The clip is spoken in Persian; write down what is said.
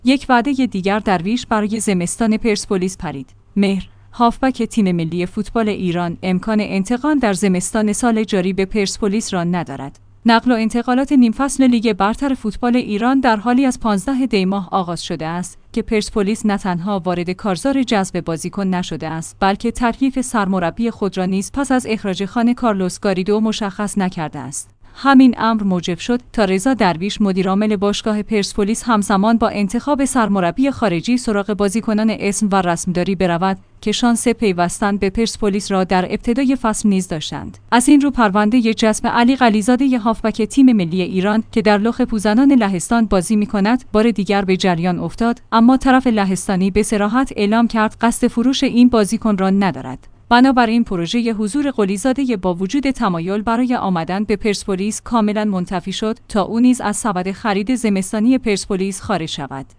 یک وعده دیگر درویش برای زمستان پرسپولیس پرید. مهر، هافبک تیم ملی فوتبال ایران، امکان انتقال در زمستان سال جاری به پرسپولیس را ندارد. نقل و انتقالات نیم فصل لیگ برتر فوتبال ایران در حالی از 15 دی ماه آغاز شده است که پرسپولیس نه تنها وارد کارزار جذب بازیکن نشده است، بلکه تکلیف سرمربی خود را نیز پس از اخراج خان کارلوس گاریدو مشخص نکرده است. همین امر موجب شد تا رضا درویش مدیرعامل باشگاه پرسپولیس همزمان با انتخاب سرمربی خارجی سراغ بازیکنان اسم و رسمداری برود که شانس پیوستن به پرسپولیس را در ابتدای فصل نیز داشتند. از این رو پرونده جذب علی قلیزاده هافبک تیم ملی ایران که در لخ پوزنان لهستان بازی می‌کند بار دیگر به جریان افتاد، اما طرف لهستانی به صراحت اعلام کرد قصد فروش این بازیکن را ندارد. بنابراین پروژه حضور قلیزاده با وجود تمایل برای آمدن به پرسپولیس کاملا منتفی شد تا او نیز از سبد خرید زمستانی پرسپولیس خارج شود.